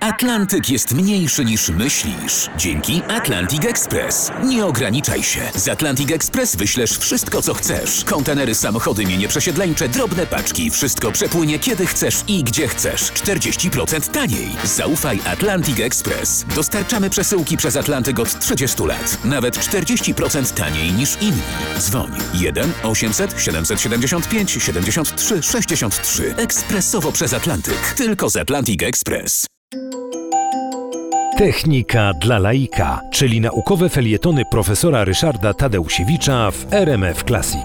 Atlantyk jest mniejszy niż myślisz. Dzięki Atlantic Express. Nie ograniczaj się. Z Atlantic Express wyślesz wszystko, co chcesz. Kontenery, samochody, mienie przesiedleńcze, drobne paczki. Wszystko przepłynie kiedy chcesz i gdzie chcesz. 40% taniej. Zaufaj Atlantic Express. Dostarczamy przesyłki przez Atlantyk od 30 lat. Nawet 40% taniej niż inni. Dzwoń 1 800 775 73 63. Ekspresowo przez Atlantyk. Tylko z Atlantic Express. Technika dla laika, czyli naukowe felietony profesora Ryszarda Tadeusiewicza w RMF Classic.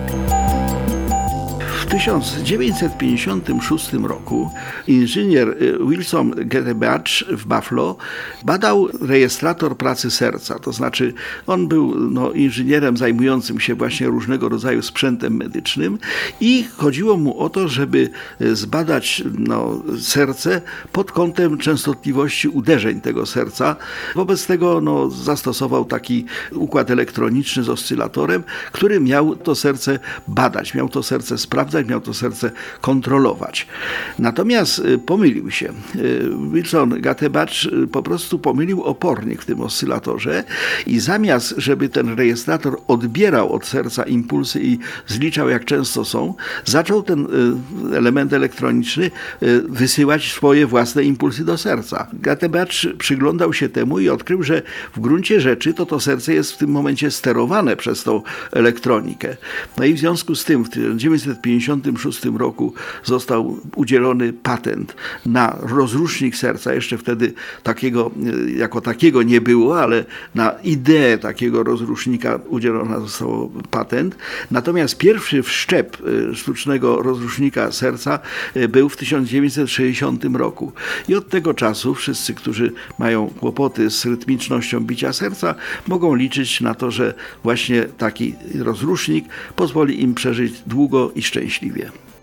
W 1956 roku inżynier Wilson Gettebach w Buffalo badał rejestrator pracy serca. To znaczy on był inżynierem zajmującym się właśnie różnego rodzaju sprzętem medycznym i chodziło mu o to, żeby zbadać serce pod kątem częstotliwości uderzeń tego serca. Wobec tego zastosował taki układ elektroniczny z oscylatorem, który miał to serce badać, miał to serce sprawdzać, miał to serce kontrolować. Natomiast pomylił się. Wilson Gettebach po prostu pomylił opornik w tym oscylatorze i zamiast, żeby ten rejestrator odbierał od serca impulsy i zliczał, jak często są, zaczął ten element elektroniczny wysyłać swoje własne impulsy do serca. Gettebach przyglądał się temu i odkrył, że w gruncie rzeczy to serce jest w tym momencie sterowane przez tą elektronikę. No i w związku z tym w 1956 roku został udzielony patent na rozrusznik serca. Jeszcze wtedy jako takiego nie było, ale na ideę takiego rozrusznika udzielony został patent. Natomiast pierwszy wszczep sztucznego rozrusznika serca był w 1960 roku. I od tego czasu wszyscy, którzy mają kłopoty z rytmicznością bicia serca, mogą liczyć na to, że właśnie taki rozrusznik pozwoli im przeżyć długo i szczęśliwie.